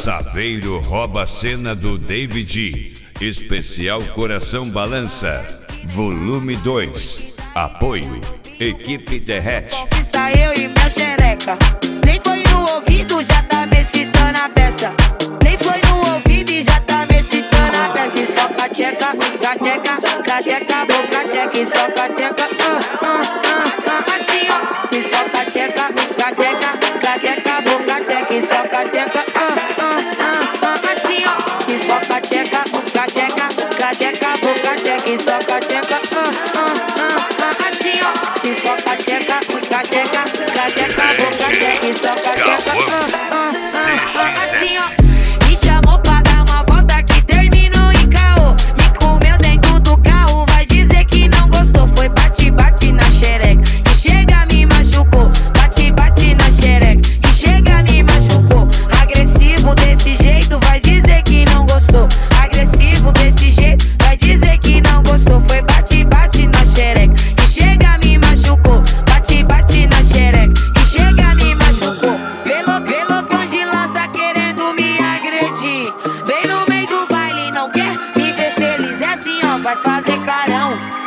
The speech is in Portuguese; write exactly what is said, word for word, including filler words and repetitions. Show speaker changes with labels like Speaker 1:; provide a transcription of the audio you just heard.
Speaker 1: Saveiro rouba a cena do David. Especial Coração Balança, volume dois. Apoio, Equipe Derrete.
Speaker 2: Conquista eu e minha xereca. Nem foi no ouvido, já tá me citando a peça. Nem foi no ouvido e já tá me citando a peça. E só cateca, cateca, cateca, boca tcheca. E só cateca, ah, ah, ah, ah, assim ó. E só cateca, cateca, cateca, boca tcheca. E só cateca, ah, ah, ah, ah, assim ó. E só cateca, cateca, cateca, boca tcheca. E só cateca, ah, ah, ah, ah, assim ó. E só cateca, cateca, cateca, boca tcheca. E só cateca, ah, ah, ah, ah, assim ó. Me chamou pra dar uma volta que terminou em caô. Me comeu dentro do carro, vai dizer que não gostou. Foi bate, bate na xereca e chega me machucou. Bate, bate na xereca e chega me machucou. Agressivo desse jeito, vai dizer que não gostou. Agressivo desse jeito, vai dizer que não gostou. Foi bate, bate na xereca e chega me machucou. Bate, bate na xereca e chega me machucou. Velo, velocão de lança querendo me agredir. Vem no meio do baile, não quer me ver feliz. É assim ó, vai fazer carão.